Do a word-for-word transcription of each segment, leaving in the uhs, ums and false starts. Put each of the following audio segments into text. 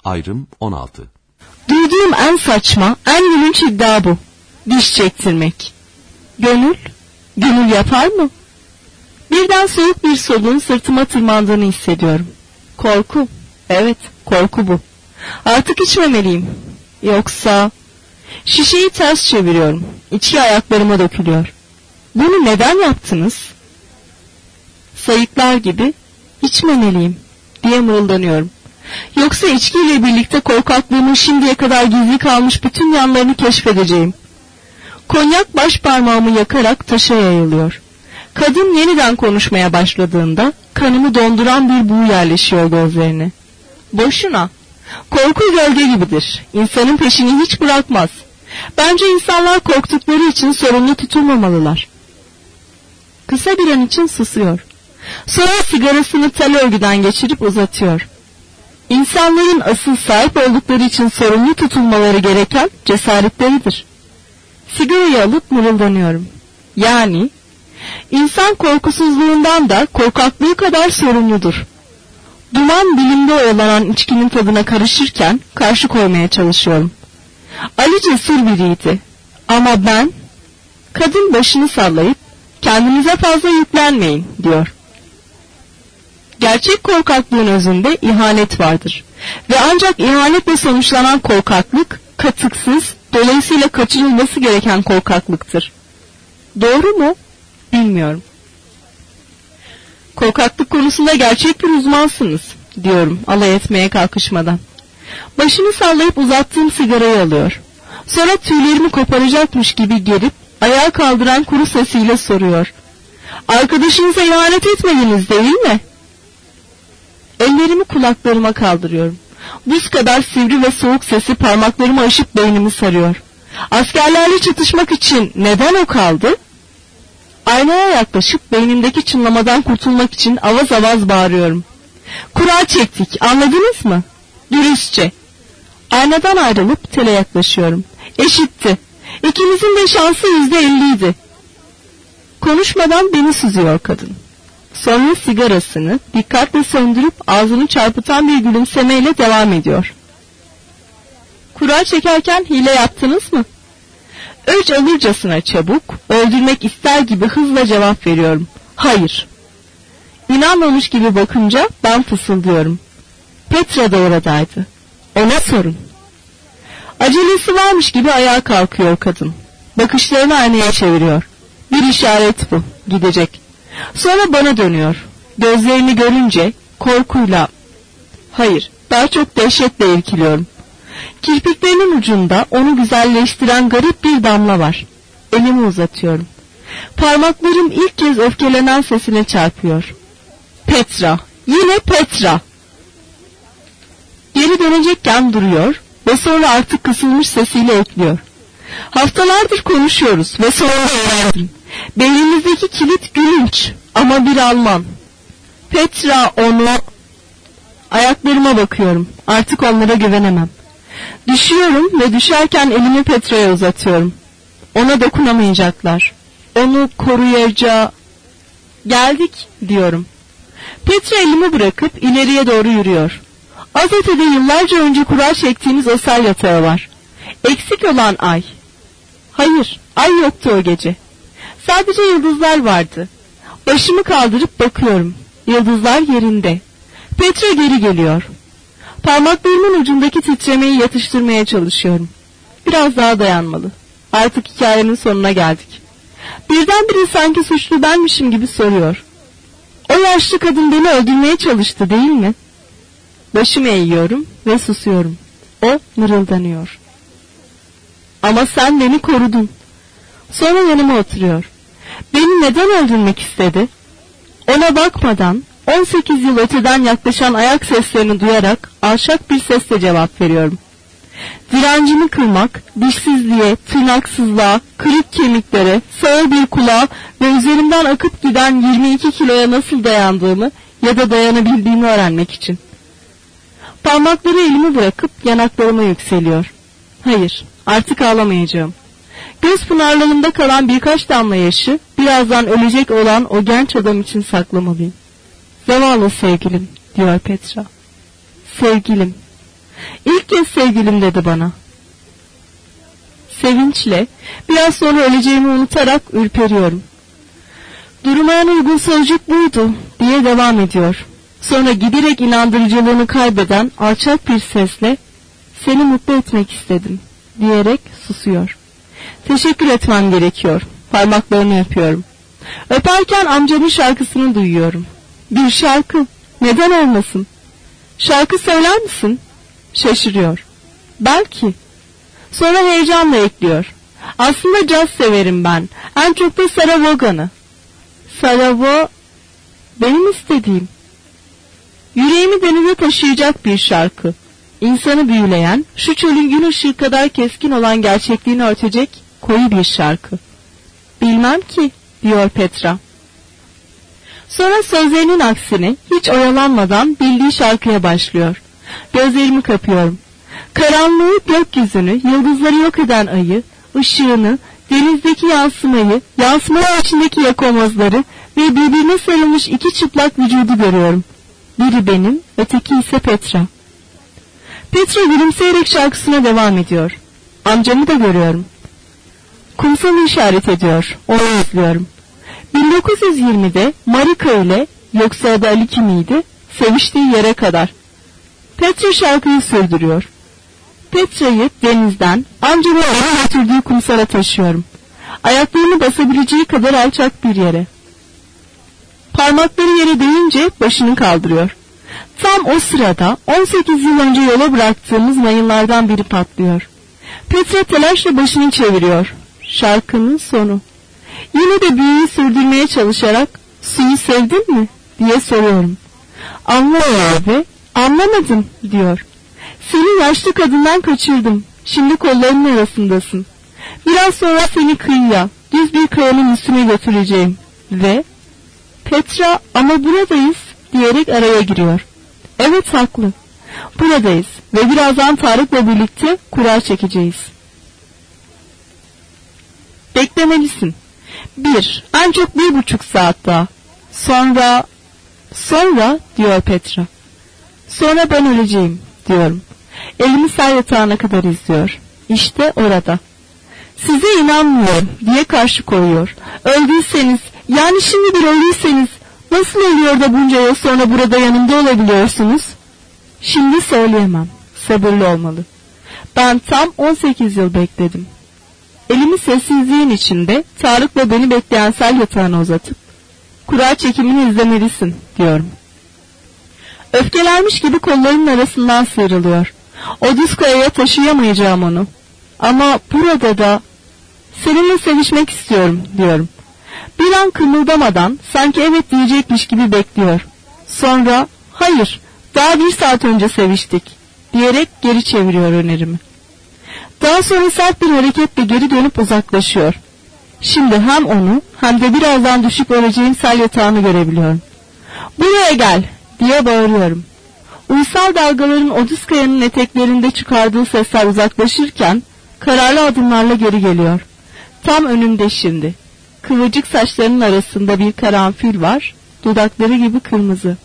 Ayrım on altı. Duyduğum en saçma, en gülünç iddia bu. Diş çektirmek. Gönül? Gönül yapar mı? Birden soğuk bir soluğun sırtıma tırmandığını hissediyorum. Korku. Evet, korku bu. Artık içmemeliyim. Yoksa... Şişeyi ters çeviriyorum. İçki ayaklarıma dökülüyor. Bunu neden yaptınız? Sayıklar gibi içmemeliyim diye mırıldanıyorum. Yoksa içkiyle birlikte korkaklığımın şimdiye kadar gizli kalmış bütün yanlarını keşfedeceğim. Konyak baş parmağımı yakarak taşa yayılıyor. Kadın yeniden konuşmaya başladığında kanımı donduran bir buğu yerleşiyor gözlerine. Boşuna. Korku gölge gibidir. İnsanın peşini hiç bırakmaz. Bence insanlar korktukları için sorumlu tutulmamalılar. Kısa bir an için susuyor. Sonra sigarasını tel örgüden geçirip uzatıyor. İnsanların asıl sahip oldukları için sorumlu tutulmaları gereken cesaretleridir. Sigarayı alıp mırıldanıyorum. Yani insan korkusuzluğundan da korkaklığı kadar sorumludur. Duman dilimde oyalanan içkinin tadına karışırken karşı koymaya çalışıyorum. Ali cesur biriydi. Ama ben... Kadın başını sallayıp kendinize fazla yüklenmeyin diyor. Gerçek korkaklığın özünde ihanet vardır. Ve ancak ihanetle sonuçlanan korkaklık katıksız, dolayısıyla kaçınılması gereken korkaklıktır. Doğru mu? Bilmiyorum. Korkaklık konusunda gerçek bir uzmansınız diyorum alay etmeye kalkışmadan. Başını sallayıp uzattığım sigarayı alıyor. Sonra tüylerimi koparacakmış gibi gerip ayağa kaldıran kuru sesiyle soruyor. Arkadaşınıza ihanet etmediniz değil mi? Ellerimi kulaklarıma kaldırıyorum. Buz kadar sivri ve soğuk sesi parmaklarımı aşıp beynimi sarıyor. Askerlerle çatışmak için neden o kaldı? Aynaya yaklaşıp beynimdeki çınlamadan kurtulmak için avaz avaz bağırıyorum. Kura çektik, anladınız mı? Dürüstçe. Aynadan ayrılıp tele yaklaşıyorum. Eşitti. İkimizin de şansı yüzde elliydi. Konuşmadan beni süzüyor kadın. Sonra sigarasını dikkatle söndürüp ağzını çarpıtan bir gülümsemeyle devam ediyor. Kura çekerken hile yaptınız mı? Öç alırcasına çabuk, öldürmek ister gibi hızla cevap veriyorum. Hayır. İnanmamış gibi bakınca ben fısıldıyorum. Petra da oradaydı. Ona sorun. Acelesi varmış gibi ayağa kalkıyor kadın. Bakışlarını aynaya çeviriyor. Bir işaret bu, gidecek. Sonra bana dönüyor. Gözlerini görünce korkuyla, hayır, daha çok dehşetle irkiliyorum. Kirpiklerinin ucunda onu güzelleştiren garip bir damla var. Elimi uzatıyorum. Parmaklarım ilk kez öfkelenen sesine çarpıyor. Petra, yine Petra. Geri dönecekken duruyor ve sonra artık kısılmış sesiyle ekliyor. Haftalardır konuşuyoruz ve sonra öğrendim. Beynimizdeki kilit gülünç ama bir Alman. Petra onu... Ayaklarıma bakıyorum. Artık onlara güvenemem. Düşüyorum ve düşerken elimi Petra'ya uzatıyorum. Ona dokunamayacaklar. Onu koruyacağı... Geldik diyorum. Petra elimi bırakıp ileriye doğru yürüyor. Az ötede yıllarca önce kura çektiğimiz o sel yatağı var. Eksik olan ay. Hayır, ay yoktu o gece. Sadece yıldızlar vardı. Başımı kaldırıp bakıyorum. Yıldızlar yerinde. Petra geri geliyor. Parmaklarımın ucundaki titremeyi yatıştırmaya çalışıyorum. Biraz daha dayanmalı. Artık hikayenin sonuna geldik. Birdenbire sanki suçlu benmişim gibi soruyor. O yaşlı kadın beni öldürmeye çalıştı değil mi? Başımı eğiyorum ve susuyorum. O mırıldanıyor. Ama sen beni korudun. Sonra yanıma oturuyor. Beni neden öldürmek istedi? Ona bakmadan on sekiz yıl öteden yaklaşan ayak seslerini duyarak alçak bir sesle cevap veriyorum. Direncimi kırmak, dişsizliğe, tırnaksızlığa, kırık kemiklere, sağır bir kulağa ve üzerimden akıp giden yirmi iki kiloya nasıl dayandığımı ya da dayanabildiğimi öğrenmek için. Parmakları elimi bırakıp yanaklarıma yükseliyor. Hayır, artık ağlamayacağım. Göz pınarlarımda kalan birkaç damla yaşı birazdan ölecek olan o genç adam için saklamalıyım. Zavallı sevgilim, diyor Petra. Sevgilim. İlk kez sevgilim dedi bana. Sevinçle biraz sonra öleceğimi unutarak ürperiyorum. Duruma en uygun sözcük buydu diye devam ediyor. Sonra giderek inandırıcılığını kaybeden alçak bir sesle seni mutlu etmek istedim diyerek susuyor. Teşekkür etmem gerekiyor. Parmaklarını öpüyorum. Öperken amcamın şarkısını duyuyorum. Bir şarkı. Neden olmasın? Şarkı söyler misin? Şaşırıyor. Belki. Sonra heyecanla ekliyor. Aslında caz severim ben. En çok da Sarah Vaughan'ı. Sarah Vaughan benim istediğim. Yüreğimi denize taşıyacak bir şarkı. İnsanı büyüleyen, şu çölün gün ışığı kadar keskin olan gerçekliğini örtecek koyu bir şarkı. Bilmem ki, diyor Petra. Sonra sözlerinin aksine hiç oyalanmadan bildiği şarkıya başlıyor. Gözlerimi kapıyorum. Karanlığı, gökyüzünü, yıldızları yok eden ayı, ışığını, denizdeki yansımayı, yansımalar içindeki yakomazları ve birbirine sarılmış iki çıplak vücudu görüyorum. Biri benim, öteki ise Petra. Petra gülümseyerek şarkısına devam ediyor. Amcamı da görüyorum. Kumsalı işaret ediyor. Onu izliyorum. bin dokuz yüz yirmide Marika ile, yoksa adı Ali miydi, seviştiği yere kadar. Petra şarkıyı sürdürüyor. Petra'yı denizden amcamı ona götürdüğü kumsala taşıyorum. Ayaklarını basabileceği kadar alçak bir yere. Parmakları yere değince başını kaldırıyor. Tam o sırada on sekiz yıl önce yola bıraktığımız mayınlardan biri patlıyor. Petra telaşla başını çeviriyor. Şarkının sonu. Yine de büyüyü sürdürmeye çalışarak suyu sevdin mi diye soruyorum. Anlamıyor ve anlamadım diyor. Seni yaşlı kadından kaçırdım. Şimdi kollarının arasındasın. Biraz sonra seni kıyıya, düz bir kayanın üstüne götüreceğim. Ve Petra ama buradayız diyerek araya giriyor. Evet haklı. Buradayız ve birazdan Tarık'la birlikte kura çekeceğiz. Beklemelisin. Bir, ancak bir buçuk saat daha. Sonra, sonra diyor Petra. Sonra ben öleceğim diyorum. Elimi sel yatağına kadar izliyor. İşte orada. Size inanmıyorum diye karşı koyuyor. Öldüyseniz, yani şimdi bir öldüyseniz nasıl oluyor da bunca yıl sonra burada yanımda olabiliyorsunuz? Şimdi söyleyemem. Sabırlı olmalı. Ben tam on sekiz yıl bekledim. Elimi sessizliğin içinde Tarık'la beni bekleyen sel yatağına uzatıp kura çekimini izlemelisin diyorum. Öfkelenmiş gibi kollarının arasından sıyrılıyor. O düz kayaya taşıyamayacağım onu. Ama burada da seninle sevişmek istiyorum diyorum. Bir an kımıldamadan sanki evet diyecekmiş gibi bekliyor. Sonra hayır daha bir saat önce seviştik diyerek geri çeviriyor önerimi. Daha sonra sert bir hareketle geri dönüp uzaklaşıyor. Şimdi hem onu hem de birazdan düşüp öleceğim sel yatağını görebiliyorum. Buraya gel diye bağırıyorum. Uysal dalgaların o düz kayanın eteklerinde çıkardığı sesler uzaklaşırken kararlı adımlarla geri geliyor. Tam önümde şimdi. Kıvırcık saçlarının arasında bir karanfil var, dudakları gibi kırmızı.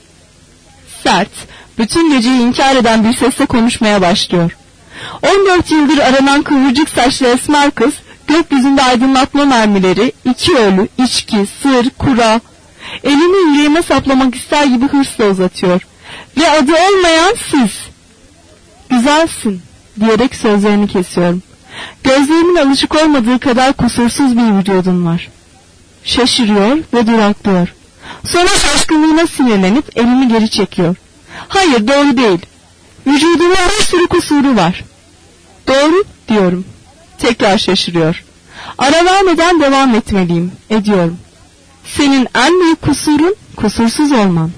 Sert, bütün geceyi inkar eden bir sesle konuşmaya başlıyor. on dört yıldır aranan kıvırcık saçlı esmer kız, gökyüzünde aydınlatma mermileri, iki ölü, içki, sır, kura, elini yüreğime saplamak ister gibi hırsla uzatıyor. Ve adı olmayan siz. Güzelsin diyerek sözlerini kesiyorum. Gözlerimin alışık olmadığı kadar kusursuz bir vücudun var. Şaşırıyor ve duraklıyor. Sonra şaşkınlığına sinirlenip elimi geri çekiyor. Hayır, doğru değil. Vücudumun bir sürü kusuru var. Doğru diyorum. Tekrar şaşırıyor. Ara vermeden devam etmeliyim, ediyorum. Senin en büyük kusurun kusursuz olman.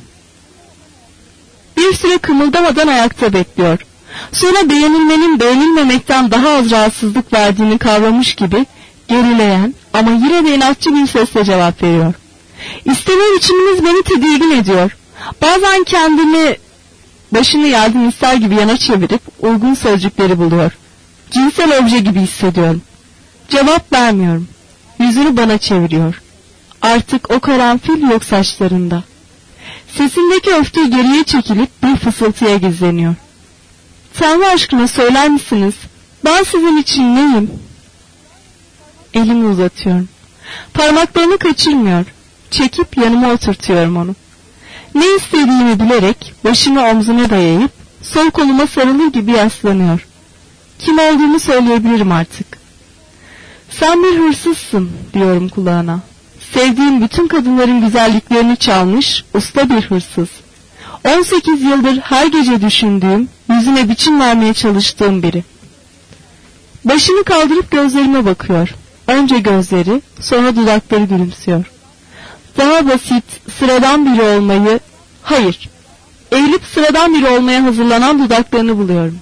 Bir süre kımıldamadan ayakta bekliyor. Sonra beğenilmenin beğenilmemekten daha az rahatsızlık verdiğini kavramış gibi gerileyen ama yine de inatçı bir sesle cevap veriyor. İsteme biçiminiz beni tedirgin ediyor. Bazen kendimi başını yardım ister gibi yana çevirip uygun sözcükleri buluyor. Cinsel obje gibi hissediyorum. Cevap vermiyorum. Yüzünü bana çeviriyor. Artık o karanfil yok saçlarında. Sesindeki öfke geriye çekilip bir fısıltıya gizleniyor. Tanrı aşkına söyler misiniz? Ben sizin için neyim? Elimi uzatıyorum. Parmaklarını kaçırmıyor. Çekip yanıma oturtuyorum onu. Ne istediğimi bilerek başını omzuna dayayıp sol koluma sarılır gibi yaslanıyor. Kim olduğumu söyleyebilirim artık. Sen bir hırsızsın diyorum kulağına. Sevdiğim bütün kadınların güzelliklerini çalmış usta bir hırsız. on sekiz yıldır her gece düşündüğüm, yüzüne biçim vermeye çalıştığım biri. Başını kaldırıp gözlerime bakıyor. Önce gözleri, sonra dudakları gülümsüyor. Daha basit, sıradan biri olmayı, hayır, eğilip sıradan biri olmaya hazırlanan dudaklarını buluyorum.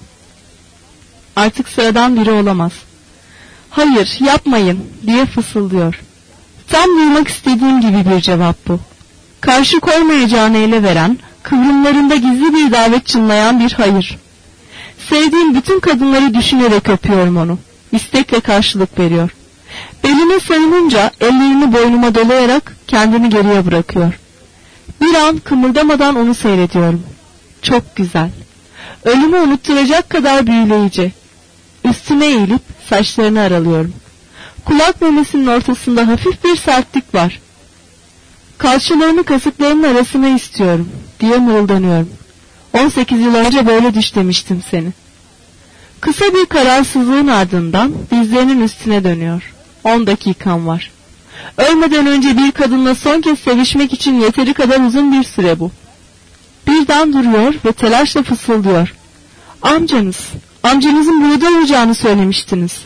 Artık sıradan biri olamaz. Hayır, yapmayın diye fısıldıyor. Tam duymak istediğim gibi bir cevap bu. Karşı koymayacağını ele veren, kıvrımlarında gizli bir davet çınlayan bir hayır. Sevdiğim bütün kadınları düşünerek öpüyorum onu. İstekle karşılık veriyor. Beline sarılınca ellerini boynuma dolayarak kendini geriye bırakıyor. Bir an kımıldamadan onu seyrediyorum. Çok güzel. Ölümü unutturacak kadar büyüleyici. Üstüne eğilip saçlarını aralıyorum. Kulak memesinin ortasında hafif bir sertlik var. Kalçalarını kasıklarının arasına istiyorum diye mırıldanıyorum. on sekiz yıl önce böyle düş demiştim seni. Kısa bir kararsızlığın ardından dizlerinin üstüne dönüyor. on dakikam var. Ölmeden önce bir kadınla son kez sevişmek için yeteri kadar uzun bir süre bu. Birden duruyor ve telaşla fısıldıyor. Amcanız, amcanızın burada olacağını söylemiştiniz.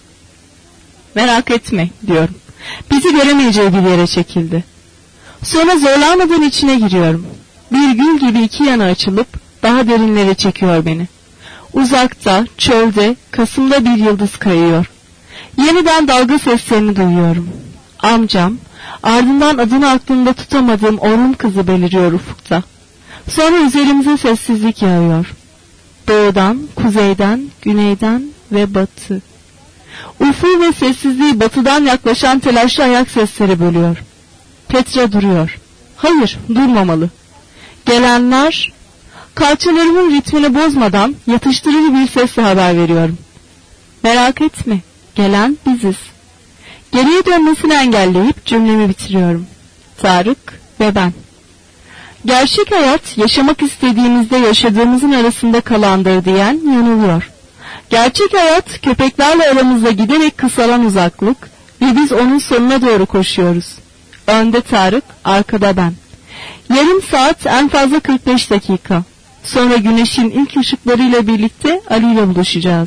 Merak etme diyorum. Bizi göremeyeceği bir yere çekildi. Sonra zorlanmadan içine giriyorum. Bir gül gibi iki yana açılıp daha derinlere çekiyor beni. Uzakta, çölde, Kasım'da bir yıldız kayıyor. Yeniden dalga seslerini duyuyorum. Amcam, ardından adını aklımda tutamadığım o Rum kızı beliriyor ufukta. Sonra üzerimize sessizlik yağıyor. Doğudan, kuzeyden, güneyden ve batı. Ufu ve sessizliği batıdan yaklaşan telaşlı ayak sesleri bölüyor. Petra duruyor. Hayır, durmamalı. Gelenler, kalçalarımın ritmini bozmadan yatıştırıcı bir sesle haber veriyorum. Merak etme, gelen biziz. Geriye dönmesini engelleyip cümlemi bitiriyorum. Tarık ve ben. Gerçek hayat, yaşamak istediğimizde yaşadığımızın arasında kalandır diyen yanılıyor. Gerçek hayat, köpeklerle aramızda giderek kısalan uzaklık ve biz onun sonuna doğru koşuyoruz. Önde Tarık, arkada ben. Yarım saat, en fazla kırk beş dakika. Sonra güneşin ilk ışıklarıyla birlikte Ali ile buluşacağız.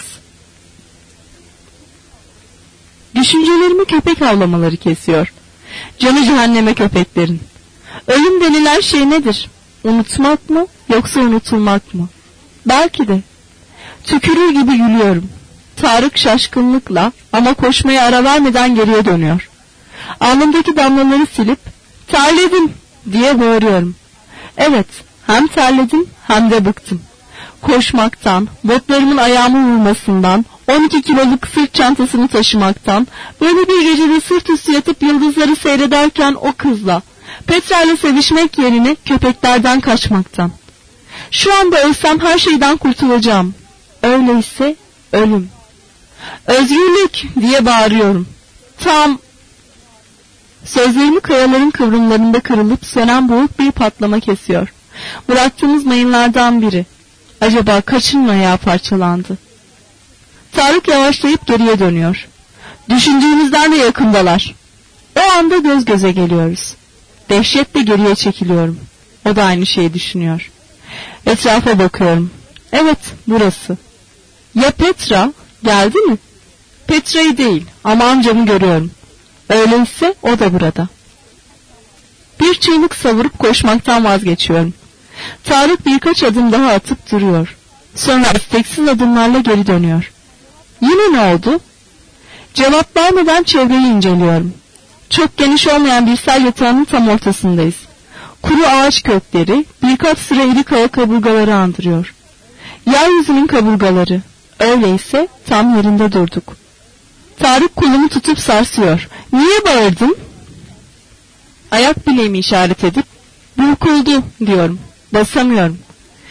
Düşüncelerimi köpek avlamaları kesiyor. Canı cehenneme köpeklerin. Ölüm denilen şey nedir? Unutmak mı yoksa unutulmak mı? Belki de. Tükürür gibi gülüyorum. Tarık şaşkınlıkla ama koşmaya ara vermeden geriye dönüyor. Alnımdaki damlaları silip terledim diye bağırıyorum. Evet, hem terledim hem de bıktım. Koşmaktan, botlarımın ayağımı vurmasından, on iki kiloluk sırt çantasını taşımaktan, böyle bir gecede sırt üstü yatıp yıldızları seyrederken o kızla, Petra ile sevişmek yerine köpeklerden kaçmaktan. Şu anda ölsem her şeyden kurtulacağım. Öyleyse ölüm. Özgürlük diye bağırıyorum. Tam... Sözlerimi kayaların kıvrımlarında kırılıp sönen boğuk bir patlama kesiyor. Bıraktığımız mayınlardan biri. Acaba kaçın ayağı parçalandı? Tarık yavaşlayıp geriye dönüyor. Düşündüğümüzden de yakındalar. O anda göz göze geliyoruz. Dehşetle geriye çekiliyorum. O da aynı şeyi düşünüyor. Etrafa bakıyorum. Evet, burası. Ya Petra geldi mi? Petra'yı değil ama amcamı görüyorum. Öyleyse o da burada. Bir çığlık savurup koşmaktan vazgeçiyorum. Tarık birkaç adım daha atıp duruyor. Sonra isteksiz adımlarla geri dönüyor. Yine ne oldu? Cevap vermeden çevreyi inceliyorum. Çok geniş olmayan bir sel yatağının tam ortasındayız. Kuru ağaç kökleri birkaç sıra iri kaya kaburgaları andırıyor. Yeryüzünün kaburgaları. Öyleyse tam yerinde durduk. Tarık kolumu tutup sarsıyor. Niye bağırdın? Ayak bileğimi işaret edip burkuldu diyorum. Basamıyorum.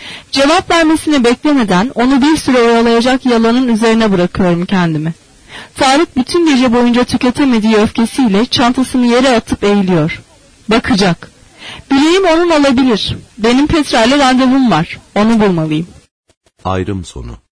Cevap vermesini beklemeden onu bir süre oyalayacak yalanın üzerine bırakıyorum kendimi. Tarık bütün gece boyunca tüketemediği öfkesiyle çantasını yere atıp eğiliyor. Bakacak. Bileğim onun olabilir. Benim Petra ile randevum var. Onu bulmalıyım. Ayrım sonu.